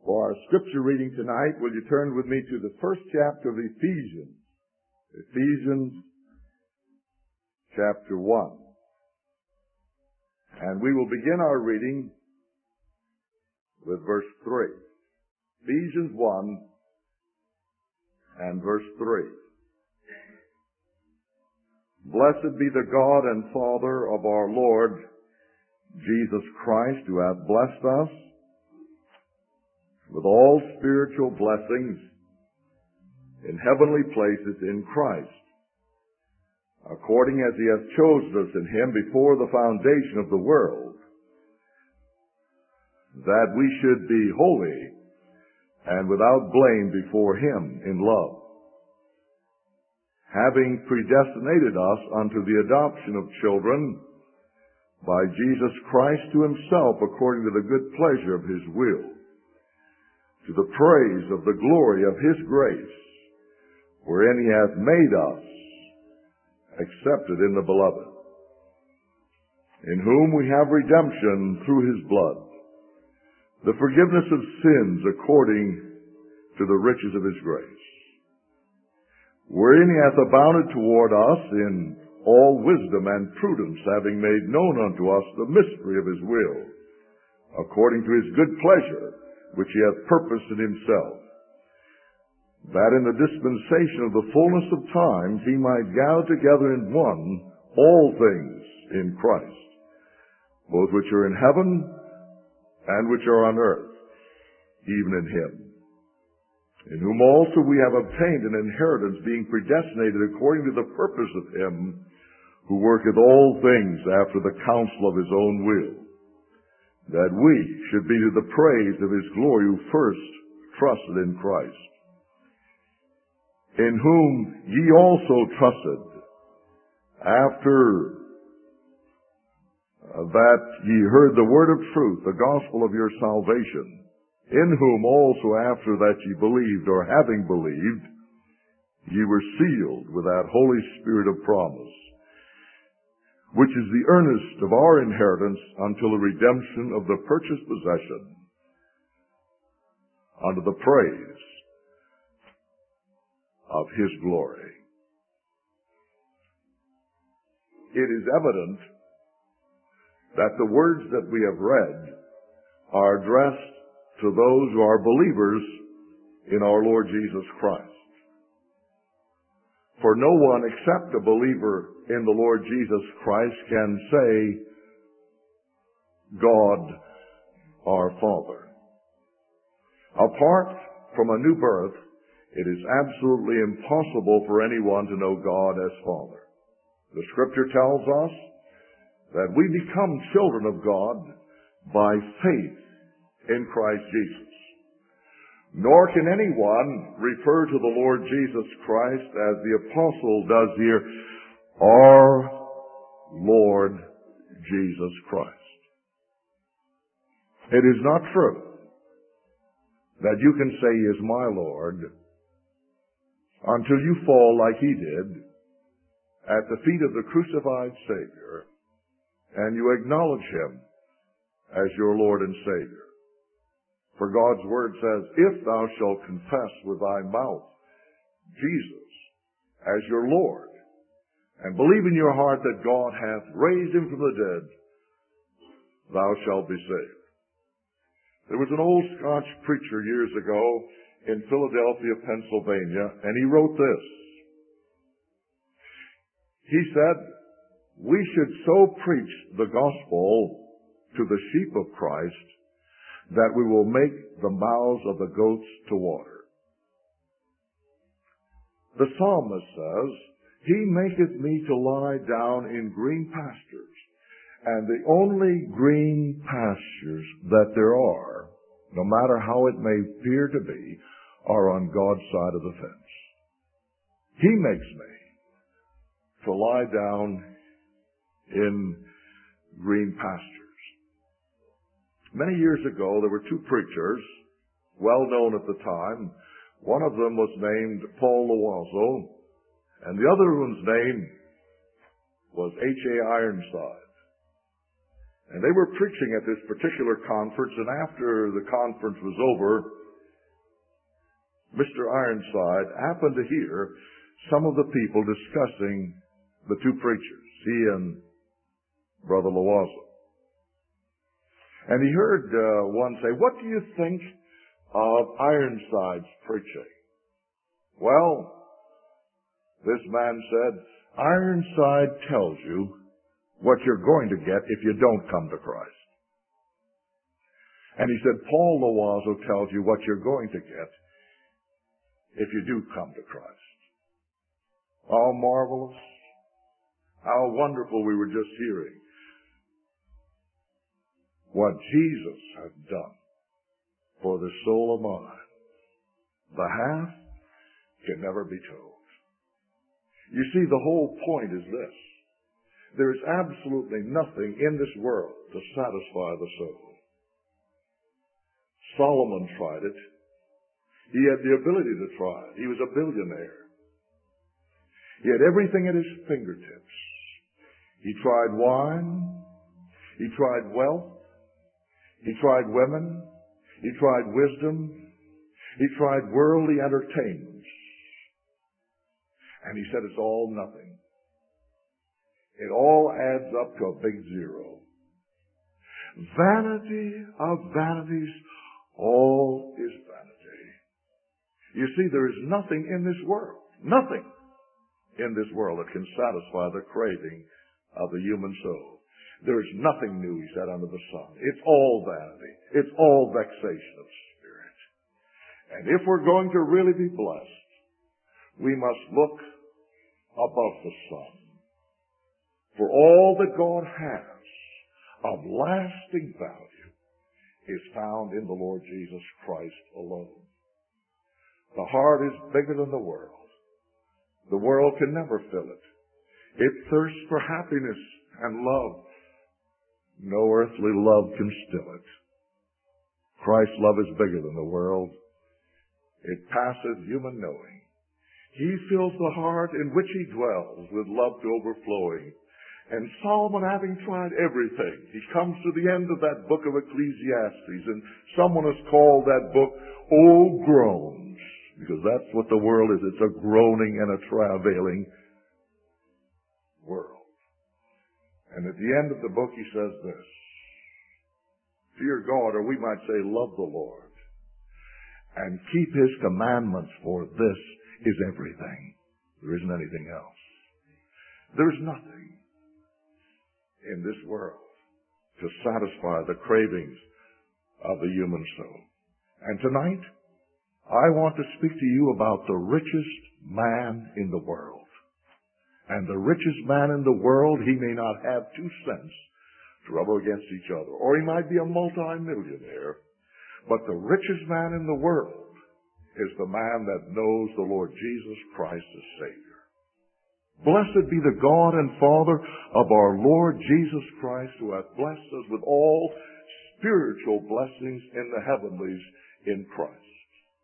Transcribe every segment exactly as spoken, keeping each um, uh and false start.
For our scripture reading tonight, will you turn with me to the first chapter of Ephesians? Ephesians chapter one. And we will begin our reading with verse three. Ephesians one and verse three. Blessed be the God and Father of our Lord Jesus Christ, who hath blessed us with all spiritual blessings in heavenly places in Christ, according as he hath chosen us in him before the foundation of the world, that we should be holy and without blame before him in love, having predestinated us unto the adoption of children by Jesus Christ to himself, according to the good pleasure of his will, to the praise of the glory of his grace, wherein he hath made us accepted in the beloved, in whom we have redemption through his blood, the forgiveness of sins according to the riches of his grace, wherein he hath abounded toward us in all wisdom and prudence, having made known unto us the mystery of his will, according to his good pleasure, which he hath purposed in himself, that in the dispensation of the fullness of times he might gather together in one all things in Christ, both which are in heaven and which are on earth, even in him, in whom also we have obtained an inheritance, being predestinated according to the purpose of him who worketh all things after the counsel of his own will, that we should be to the praise of his glory, who first trusted in Christ, in whom ye also trusted, after that ye heard the word of truth, the gospel of your salvation, in whom also after that ye believed, or having believed, ye were sealed with that Holy Spirit of promise, which is the earnest of our inheritance until the redemption of the purchased possession, unto the praise of his glory. It is evident that the words that we have read are addressed to those who are believers in our Lord Jesus Christ. For no one except a believer in the Lord Jesus Christ can say, God our Father. Apart from a new birth, it is absolutely impossible for anyone to know God as Father. The Scripture tells us that we become children of God by faith in Christ Jesus. Nor can anyone refer to the Lord Jesus Christ as the apostle does here, our Lord Jesus Christ. It is not true that you can say he is my Lord until you fall like he did at the feet of the crucified Savior and you acknowledge him as your Lord and Savior. For God's word says, if thou shalt confess with thy mouth Jesus as your Lord, and believe in your heart that God hath raised him from the dead, thou shalt be saved. There was an old Scotch preacher years ago in Philadelphia, Pennsylvania, and he wrote this. He said, we should so preach the gospel to the sheep of Christ that we will make the mouths of the goats to water. The psalmist says, he maketh me to lie down in green pastures, and the only green pastures that there are, no matter how it may appear to be, are on God's side of the fence. He makes me to lie down in green pastures. Many years ago, there were two preachers, well known at the time. One of them was named Paul Loiseau, and the other one's name was H A Ironside. And they were preaching at this particular conference, and after the conference was over, Mister Ironside happened to hear some of the people discussing the two preachers, he and Brother Loazo. And he heard uh, one say, "What do you think of Ironside's preaching?" Well, this man said, "Ironside tells you what you're going to get if you don't come to Christ." And he said, "Paul Loazo tells you what you're going to get if you do come to Christ." How marvelous, how wonderful we were just hearing what Jesus had done for the soul of mine. The half can never be told. You see, the whole point is this. There is absolutely nothing in this world to satisfy the soul. Solomon tried it. He had the ability to try it. He was a billionaire. He had everything at his fingertips. He tried wine. He tried wealth. He tried women. He tried wisdom. He tried worldly entertainments. And he said it's all nothing. It all adds up to a big zero. Vanity of vanities, all is vanity. You see, there is nothing in this world, nothing in this world that can satisfy the craving of the human soul. There is nothing new, he said, under the sun. It's all vanity. It's all vexation of spirit. And if we're going to really be blessed, we must look above the sun. For all that God has of lasting value is found in the Lord Jesus Christ alone. The heart is bigger than the world. The world can never fill it. It thirsts for happiness and love. No earthly love can still it. Christ's love is bigger than the world. It passeth human knowing. He fills the heart in which he dwells with love to overflowing. And Solomon, having tried everything, he comes to the end of that book of Ecclesiastes, and someone has called that book "O Groans," because that's what the world is. It's a groaning and a travailing world. And at the end of the book he says this: "Fear God," or we might say love the Lord, "and keep his commandments, for this is everything." There isn't anything else. There's nothing in this world to satisfy the cravings of the human soul. And tonight, I want to speak to you about the richest man in the world. And the richest man in the world, he may not have two cents to rub against each other, or he might be a multi-millionaire, but the richest man in the world is the man that knows the Lord Jesus Christ as Savior. Blessed be the God and Father of our Lord Jesus Christ, who hath blessed us with all spiritual blessings in the heavenlies in Christ.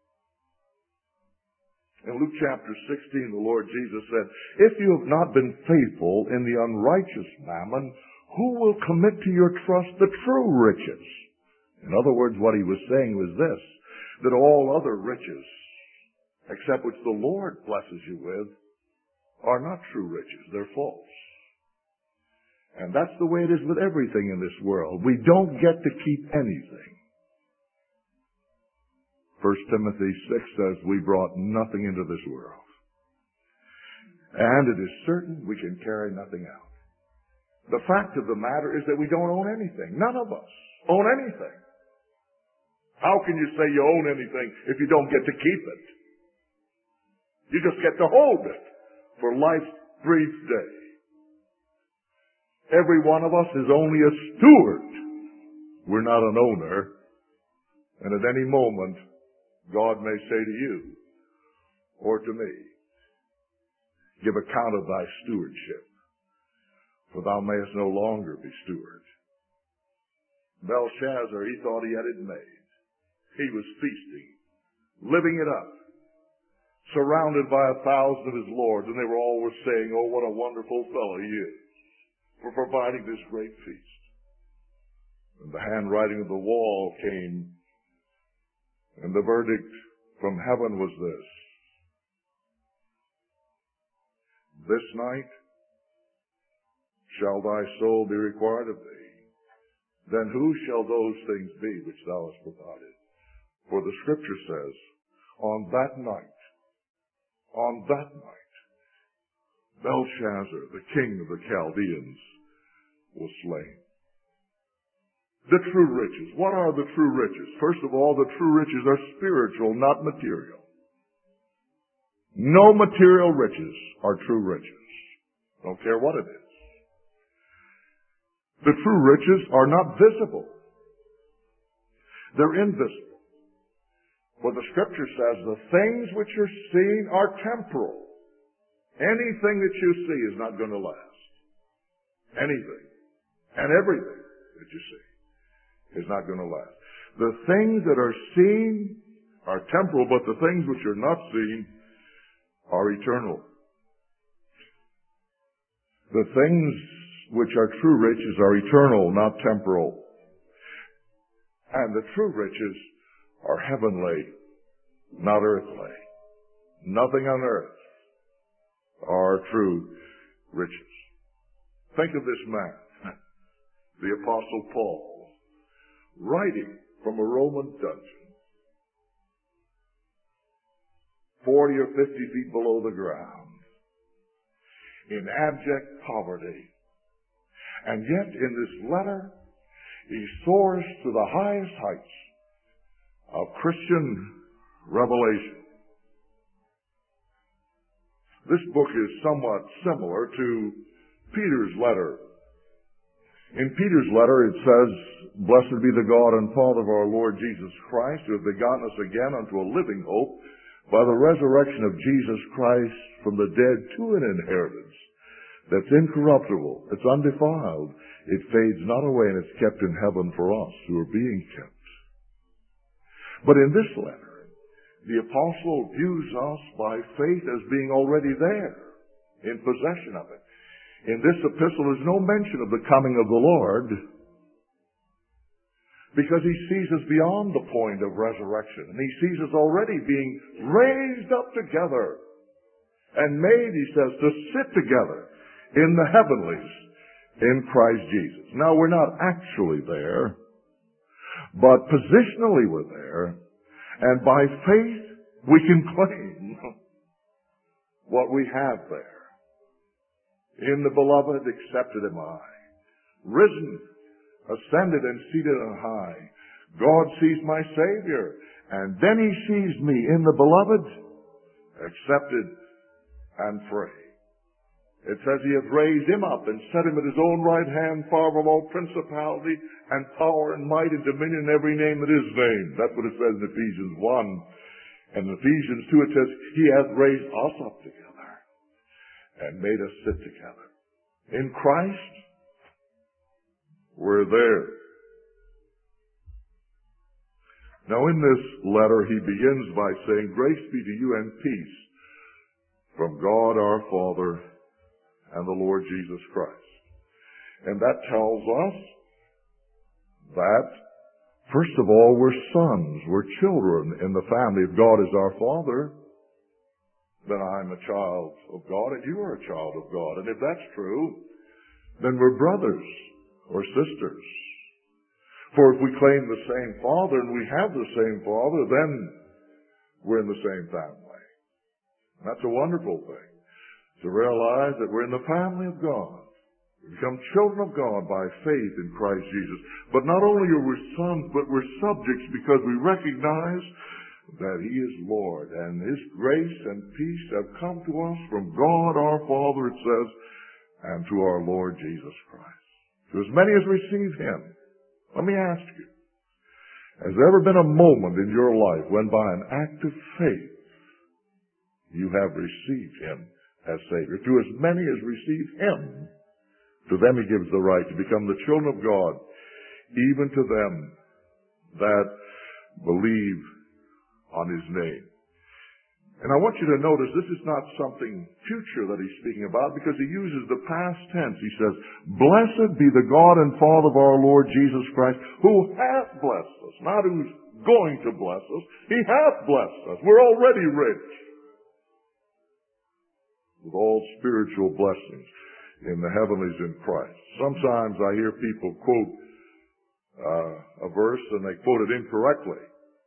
In Luke chapter sixteen, the Lord Jesus said, "If you have not been faithful in the unrighteous mammon, who will commit to your trust the true riches?" In other words, what he was saying was this, that all other riches, except which the Lord blesses you with, are not true riches. They're false. And that's the way it is with everything in this world. We don't get to keep anything. First Timothy six says, "We brought nothing into this world, and it is certain we can carry nothing out." The fact of the matter is that we don't own anything. None of us own anything. How can you say you own anything if you don't get to keep it? You just get to hold it for life's brief day. Every one of us is only a steward. We're not an owner. And at any moment, God may say to you or to me, "Give account of thy stewardship, for thou mayest no longer be steward." Belshazzar, he thought he had it made. He was feasting, living it up, surrounded by a thousand of his lords, and they were always saying, "Oh, what a wonderful fellow he is for providing this great feast." And the handwriting of the wall came, and the verdict from heaven was this: this night shall thy soul be required of thee. Then who shall those things be which thou hast provided? For the Scripture says, on that night, on that night, Belshazzar, the king of the Chaldeans, was slain. The true riches. What are the true riches? First of all, the true riches are spiritual, not material. No material riches are true riches. Don't care what it is. The true riches are not visible. They're invisible. For the Scripture says the things which are seen are temporal. Anything that you see is not going to last. Anything and everything that you see is not going to last. The things that are seen are temporal, but the things which are not seen are eternal. The things which are true riches are eternal, not temporal. And the true riches are heavenly, not earthly. Nothing on earth are true riches. Think of this man, the Apostle Paul, writing from a Roman dungeon, forty or fifty feet below the ground, in abject poverty. And yet in this letter, he soars to the highest heights of Christian revelation. This book is somewhat similar to Peter's letter. In Peter's letter it says, blessed be the God and Father of our Lord Jesus Christ, who hath begotten us again unto a living hope by the resurrection of Jesus Christ from the dead to an inheritance that's incorruptible, it's undefiled, it fades not away, and it's kept in heaven for us who are being kept. But in this letter, the apostle views us by faith as being already there, in possession of it. In this epistle, there's no mention of the coming of the Lord, because he sees us beyond the point of resurrection, and he sees us already being raised up together and made, he says, to sit together in the heavenlies in Christ Jesus. Now, we're not actually there, but positionally we're there, and by faith we can claim what we have there. In the beloved accepted am I, risen, ascended, and seated on high. God sees my Savior, and then he sees me in the beloved, accepted and free. It says he hath raised him up and set him at his own right hand, far above all principality and power and might and dominion and every name that is named. That's what it says in Ephesians one. And in Ephesians two it says, he hath raised us up together and made us sit together. In Christ, we're there. Now in this letter he begins by saying, grace be to you and peace from God our Father and the Lord Jesus Christ. And that tells us that, first of all, we're sons, we're children in the family. If God is our Father, then I'm a child of God and you are a child of God. And if that's true, then we're brothers or sisters. For if we claim the same Father and we have the same Father, then we're in the same family. That's a wonderful thing, to realize that we're in the family of God. We become children of God by faith in Christ Jesus. But not only are we sons, but we're subjects because we recognize that he is Lord. And his grace and peace have come to us from God our Father, it says, and to our Lord Jesus Christ. To as many as receive him. Let me ask you, has there ever been a moment in your life when by an act of faith you have received him as Savior? To as many as receive him, to them he gives the right to become the children of God, even to them that believe on his name. And I want you to notice this is not something future that he's speaking about, because he uses the past tense. He says, "Blessed be the God and Father of our Lord Jesus Christ, who hath blessed us." Not who's going to bless us. He hath blessed us. We're already rich with all spiritual blessings in the heavenlies in Christ. Sometimes I hear people quote uh, a verse and they quote it incorrectly.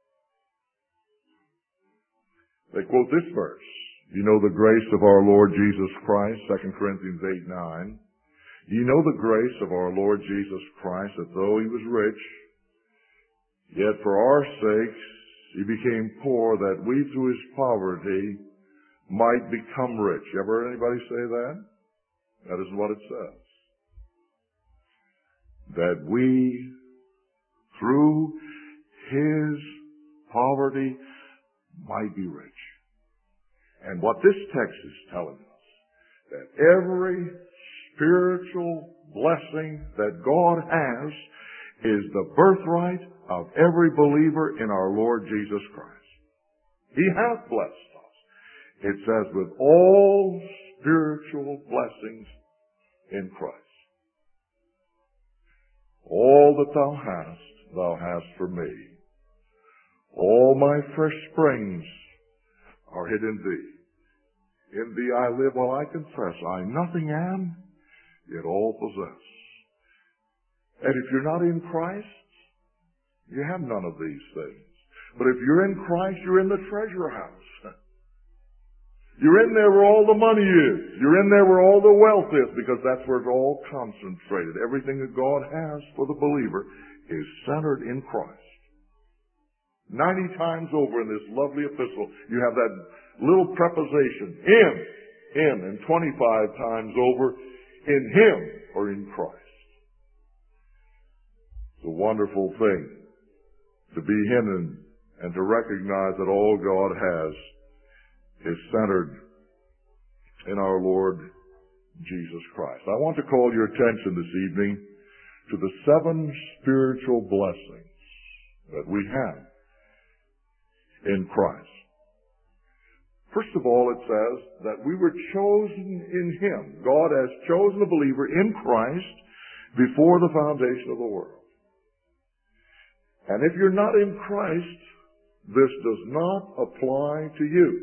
They quote this verse. "You know the grace of our Lord Jesus Christ," Second Corinthians eight nine. "You know the grace of our Lord Jesus Christ, that though he was rich, yet for our sakes he became poor, that we through his poverty might become rich." You ever heard anybody say that? That isn't what it says. That we, through his poverty, might be rich. And what this text is telling us, that every spiritual blessing that God has is the birthright of every believer in our Lord Jesus Christ. He hath blessed us. It says, with all spiritual blessings in Christ. All that thou hast, thou hast for me. All my fresh springs are hid in thee. In thee I live while I confess I nothing am, yet all possess. And if you're not in Christ, you have none of these things. But if you're in Christ, you're in the treasure house. You're in there where all the money is. You're in there where all the wealth is, because that's where it's all concentrated. Everything that God has for the believer is centered in Christ. Ninety times over in this lovely epistle, you have that little preposition, in, in, and twenty-five times over, in Him or in Christ. It's a wonderful thing to be hidden and to recognize that all God has is centered in our Lord Jesus Christ. I want to call your attention this evening to the seven spiritual blessings that we have in Christ. First of all, it says that we were chosen in Him. God has chosen a believer in Christ before the foundation of the world. And if you're not in Christ, this does not apply to you.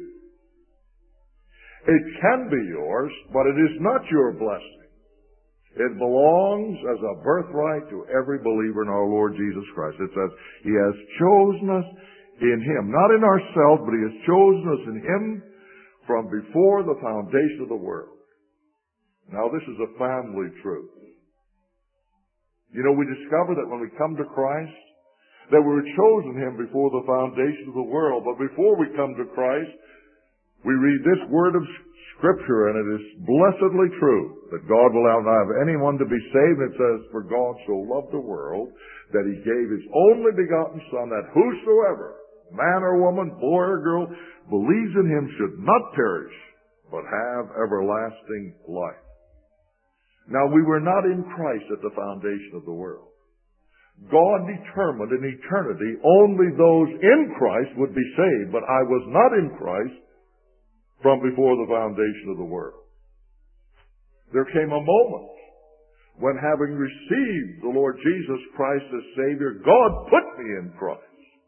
It can be yours, but it is not your blessing. It belongs as a birthright to every believer in our Lord Jesus Christ. It says, He has chosen us in Him. Not in ourselves, but He has chosen us in Him from before the foundation of the world. Now, this is a family truth. You know, we discover that when we come to Christ, that we were chosen Him before the foundation of the world. But before we come to Christ, we read this word of Scripture, and it is blessedly true, that God will not have anyone to be saved. It says, "For God so loved the world, that He gave His only begotten Son, that whosoever, man or woman, boy or girl, believes in Him should not perish, but have everlasting life." Now, we were not in Christ at the foundation of the world. God determined in eternity only those in Christ would be saved, but I was not in Christ from before the foundation of the world. There came a moment when, having received the Lord Jesus Christ as Savior, God put me in Christ.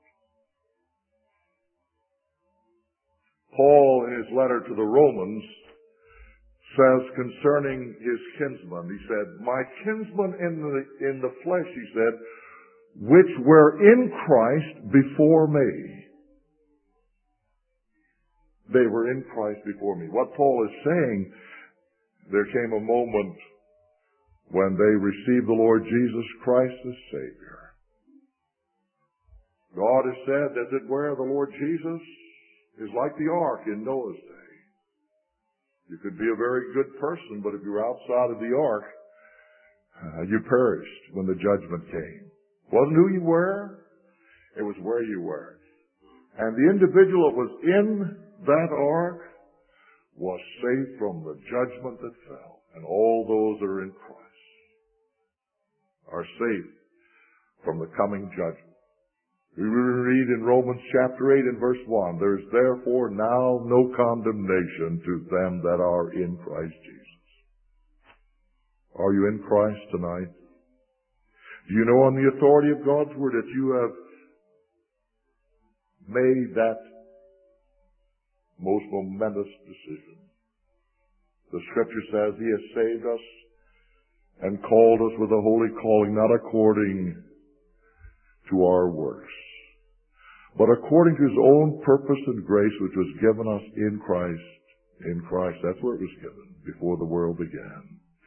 Paul, in his letter to the Romans, says concerning his kinsmen, he said, "My kinsmen in the, in the flesh," he said, "which were in Christ before me." They were in Christ before me. What Paul is saying, there came a moment when they received the Lord Jesus Christ as Savior. God has said that it where the Lord Jesus is like the ark in Noah's day. You could be a very good person, but if you're outside of the ark, uh, you perished when the judgment came. It wasn't who you were, it was where you were. And the individual that was in that ark was saved from the judgment that fell. And all those that are in Christ are saved from the coming judgment. We read read in Romans chapter eight and verse one, there is therefore now no condemnation to them that are in Christ Jesus. Are you in Christ tonight? Do you know on the authority of God's Word that you have made that most momentous decision? The Scripture says He has saved us and called us with a holy calling, not according to our works, but according to His own purpose and grace, which was given us in Christ. In Christ, that's where it was given, before the world began.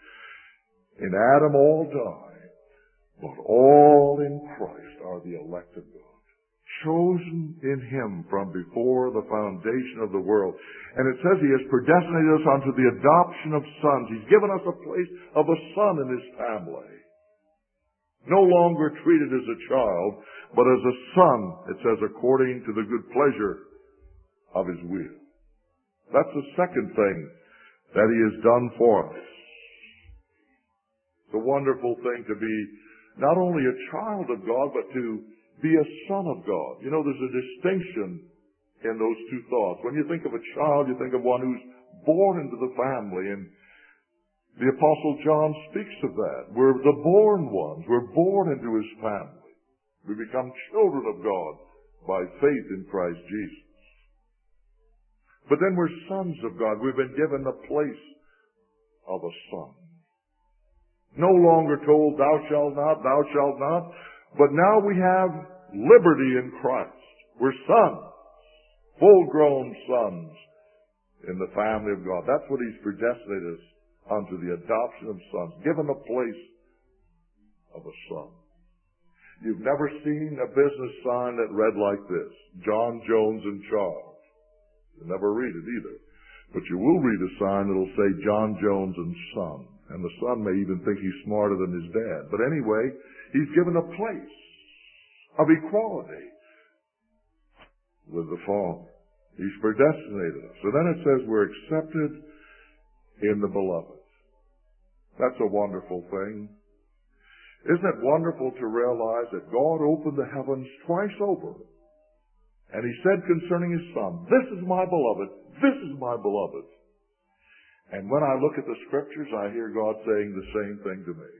In Adam all died, but all in Christ are the elect of God, chosen in Him from before the foundation of the world. And it says He has predestinated us unto the adoption of sons. He's given us a place of a son in His family. No longer treated as a child, but as a son, it says, according to the good pleasure of His will. That's the second thing that He has done for us. It's a wonderful thing to be not only a child of God, but to be a son of God. You know, there's a distinction in those two thoughts. When you think of a child, you think of one who's born into the family, and the Apostle John speaks of that. We're the born ones. We're born into His family. We become children of God by faith in Christ Jesus. But then we're sons of God. We've been given the place of a son. No longer told, thou shalt not, thou shalt not. But now we have liberty in Christ. We're sons. Full-grown sons in the family of God. That's what He's predestinated us unto, the adoption of sons, given the place of a son. You've never seen a business sign that read like this, John Jones and Charles. You'll never read it either. But you will read a sign that will say John Jones and Son. And the son may even think he's smarter than his dad. But anyway, he's given a place of equality with the Father. He's predestinated us. So then it says we're accepted in the beloved. That's a wonderful thing. Isn't it wonderful to realize that God opened the heavens twice over, and He said concerning His Son, this is my beloved, this is my beloved. And when I look at the Scriptures, I hear God saying the same thing to me.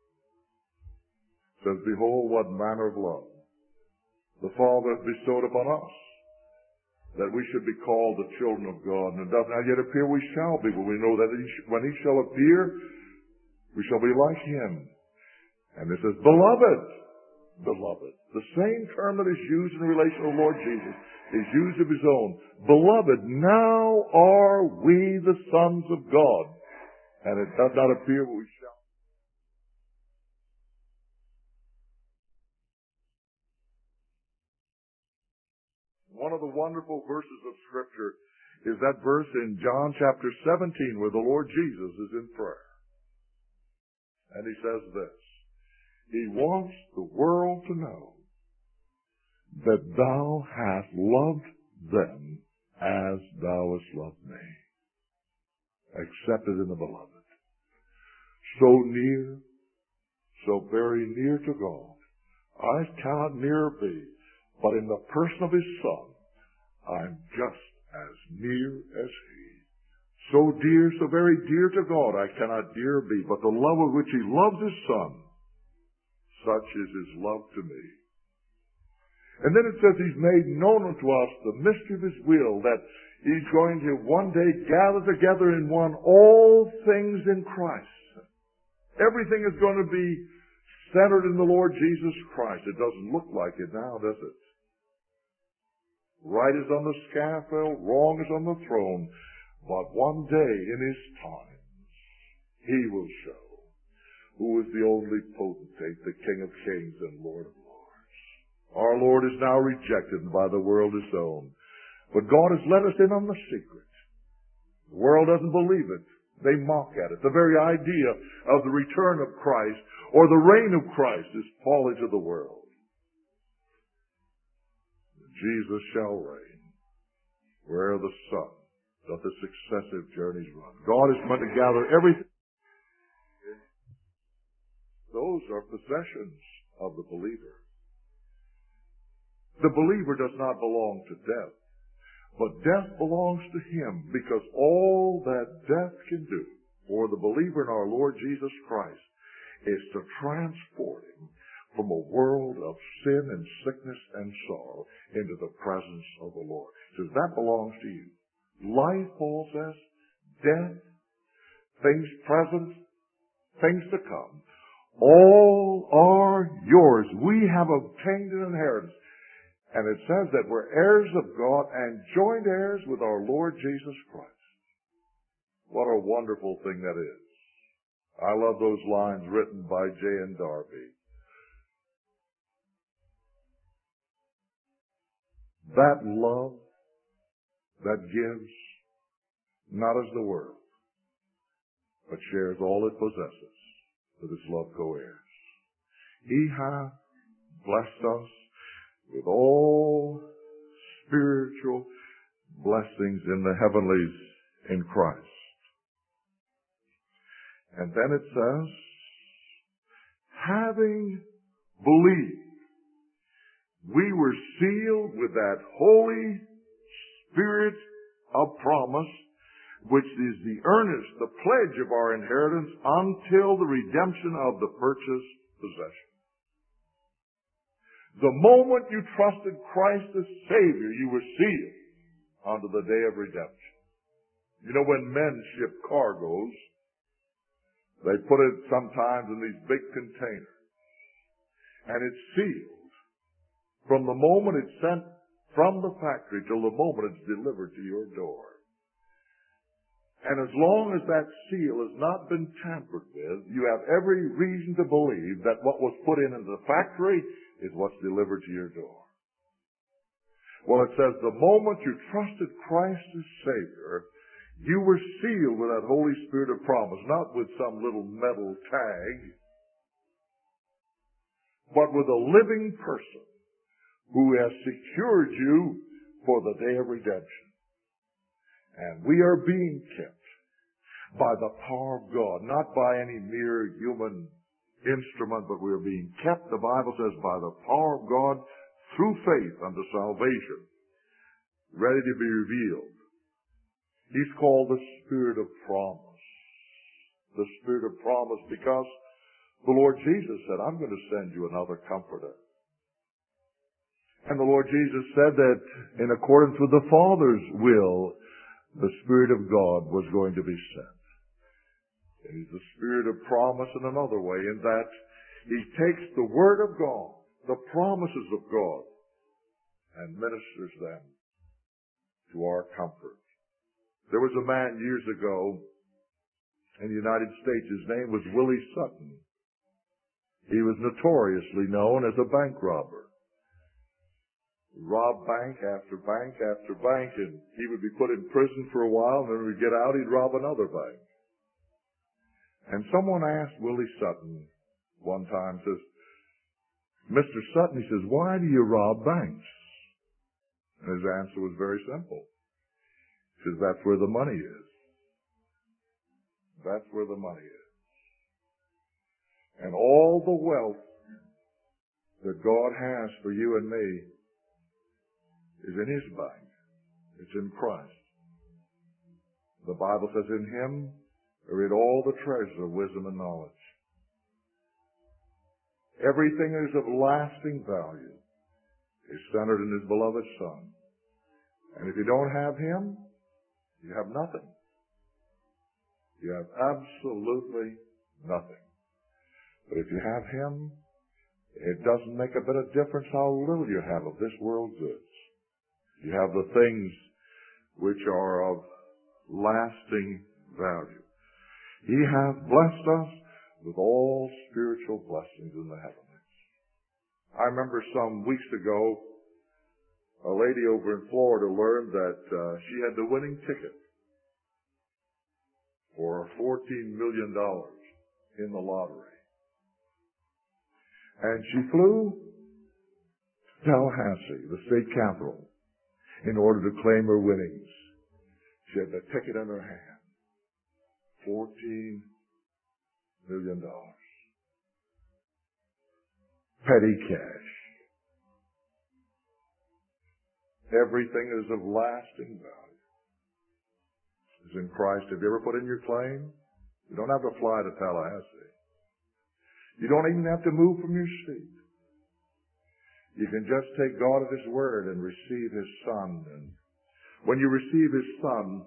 It says, behold, what manner of love the Father hath bestowed upon us, that we should be called the children of God. And it does not yet appear we shall be, but we know that he sh- when He shall appear, we shall be like Him. And it says, beloved, beloved. The same term that is used in relation to the Lord Jesus is used of His own. Beloved, now are we the sons of God. And it does not appear we shall. One of the wonderful verses of Scripture is that verse in John chapter seventeen where the Lord Jesus is in prayer. And He says this, He wants the world to know that Thou hast loved them as Thou hast loved me. Accepted in the beloved. So near, so very near to God. I cannot near be, but in the person of His Son, I'm just as near as He. So dear, so very dear to God, I cannot dear be, but the love with which He loves His Son, such is His love to me. And then it says He's made known unto us the mystery of His will, that He's going to one day gather together in one all things in Christ. Everything is going to be centered in the Lord Jesus Christ. It doesn't look like it now, does it? Right is on the scaffold, wrong is on the throne. But one day in His times, He will show who is the only potentate, the King of kings and Lord of lords. Our Lord is now rejected and by the world is owned. But God has let us in on the secret. The world doesn't believe it. They mock at it. The very idea of the return of Christ or the reign of Christ is folly to the world. Jesus shall reign where the sun doth the successive journeys run. God is going to gather everything. Those are possessions of the believer. The believer does not belong to death, but death belongs to him, because all that death can do for the believer in our Lord Jesus Christ is to transport him from a world of sin and sickness and sorrow into the presence of the Lord. So that belongs to you. Life, Paul says, death, things present, things to come, all are yours. We have obtained an inheritance. And it says that we're heirs of God and joint heirs with our Lord Jesus Christ. What a wonderful thing that is. I love those lines written by J N Darby. That love that gives, not as the world, but shares all it possesses with its love co-heirs. He hath blessed us with all spiritual blessings in the heavenlies in Christ. And then it says, having believed, we were sealed with that Holy Spirit of promise, which is the earnest, the pledge of our inheritance until the redemption of the purchased possession. The moment you trusted Christ as Savior, you were sealed unto the day of redemption. You know, when men ship cargoes, they put it sometimes in these big containers, and it's sealed from the moment it's sent from the factory till the moment it's delivered to your door. And as long as that seal has not been tampered with, you have every reason to believe that what was put in in the factory is what's delivered to your door. Well, it says the moment you trusted Christ as Savior, you were sealed with that Holy Spirit of promise, not with some little metal tag, but with a living person who has secured you for the day of redemption. And we are being kept by the power of God, not by any mere human instrument, but we are being kept, the Bible says, by the power of God through faith unto salvation, ready to be revealed. He's called the Spirit of promise. The Spirit of promise because the Lord Jesus said, I'm going to send you another comforter. And the Lord Jesus said that in accordance with the Father's will, the Spirit of God was going to be sent. And He's the Spirit of promise in another way, in that He takes the Word of God, the promises of God, and ministers them to our comfort. There was a man years ago in the United States. His name was Willie Sutton. He was notoriously known as a bank robber. Rob bank after bank after bank, and he would be put in prison for a while, and then when he'd get out, he'd rob another bank. And someone asked Willie Sutton one time, says, Mister Sutton, he says, why do you rob banks? And his answer was very simple. He says, that's where the money is. That's where the money is. And all the wealth that God has for you and me is in His bank. It's in Christ. The Bible says in Him are hid all the treasures of wisdom and knowledge. Everything that is of lasting value is centered in His beloved Son. And if you don't have Him, you have nothing. You have absolutely nothing. But if you have Him, it doesn't make a bit of difference how little you have of this world's goods. You have the things which are of lasting value. He hath blessed us with all spiritual blessings in the heavens. I remember some weeks ago, a lady over in Florida learned that uh, she had the winning ticket for fourteen million dollars in the lottery. And she flew to Tallahassee, the state capital, in order to claim her winnings. She had the ticket in her hand. Fourteen million dollars. Petty cash. Everything is of lasting value. Is in Christ. Have you ever put in your claim? You don't have to fly to Tallahassee. You don't even have to move from your seat. You can just take God at His word and receive His Son. And when you receive His Son,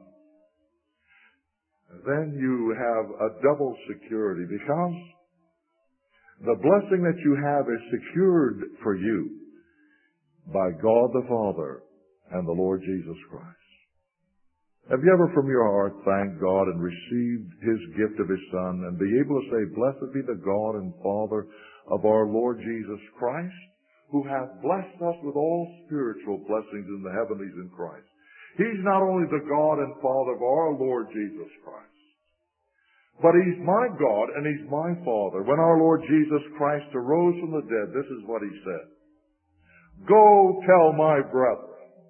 then you have a double security, because the blessing that you have is secured for you by God the Father and the Lord Jesus Christ. Have you ever from your heart thanked God and received His gift of His Son and be able to say, "Blessed be the God and Father of our Lord Jesus Christ, who hath blessed us with all spiritual blessings in the heavenlies in Christ." He's not only the God and Father of our Lord Jesus Christ, but He's my God and He's my Father. When our Lord Jesus Christ arose from the dead, this is what He said: "Go tell my brethren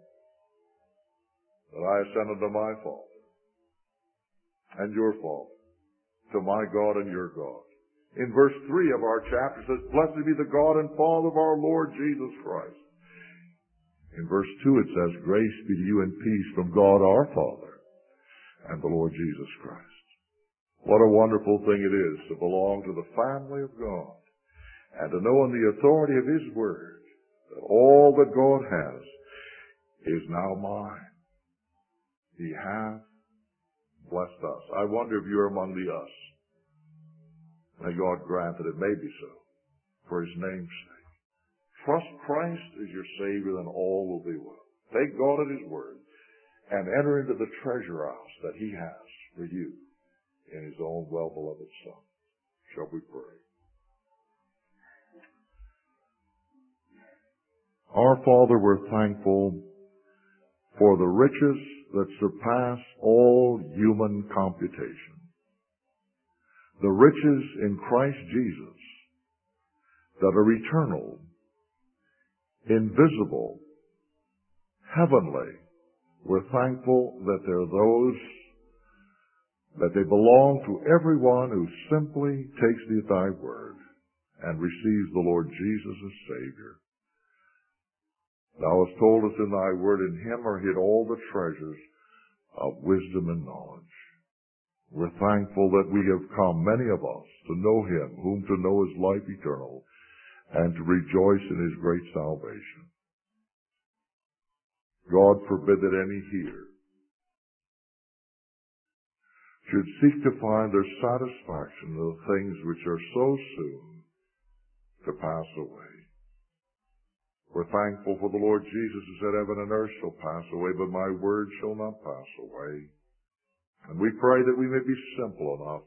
that I ascended to my Father and your Father, to my God and your God." In verse three of our chapter it says, "Blessed be the God and Father of our Lord Jesus Christ." In verse two it says, "Grace be to you and peace from God our Father and the Lord Jesus Christ." What a wonderful thing it is to belong to the family of God and to know in the authority of His Word that all that God has is now mine. He hath blessed us. I wonder if you're among the us. May God grant that it may be so, for His name's sake. Trust Christ as your Savior, then all will be well. Take God at His word and enter into the treasure house that He has for you in His own well-beloved Son. Shall we pray? Our Father, we're thankful for the riches that surpass all human computation. The riches in Christ Jesus that are eternal, invisible, heavenly. We're thankful that they're those, that they belong to everyone who simply takes thee at thy word and receives the Lord Jesus as Savior. Thou hast told us in thy word, in Him are hid all the treasures of wisdom and knowledge. We're thankful that we have come, many of us, to know Him, whom to know is life eternal, and to rejoice in His great salvation. God forbid that any here should seek to find their satisfaction in the things which are so soon to pass away. We're thankful for the Lord Jesus who said, "Heaven and earth shall pass away, but my word shall not pass away." And we pray that we may be simple enough,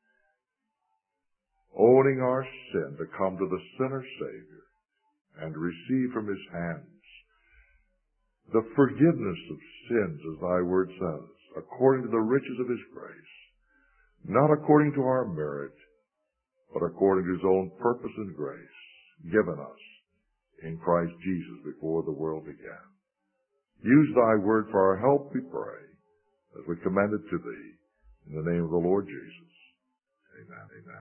owning our sin, to come to the sinner Savior and receive from His hands the forgiveness of sins, as thy word says, according to the riches of His grace, not according to our merit, but according to His own purpose and grace, given us in Christ Jesus before the world began. Use thy word for our help, we pray, as we commend it to thee, in the name of the Lord Jesus. Amen, amen.